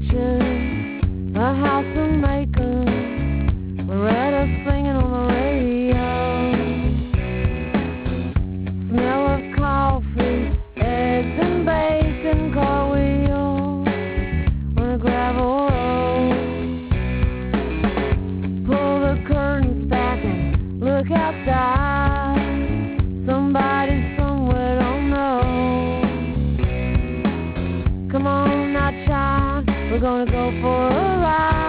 kitchen, a house of Macon, Loretta singing on the radio. Smell of coffee, eggs and bacon, car wheels on a gravel road. Pull the curtains back and look outside. Somebody somewhere don't know. Come on now, child, we're gonna go for a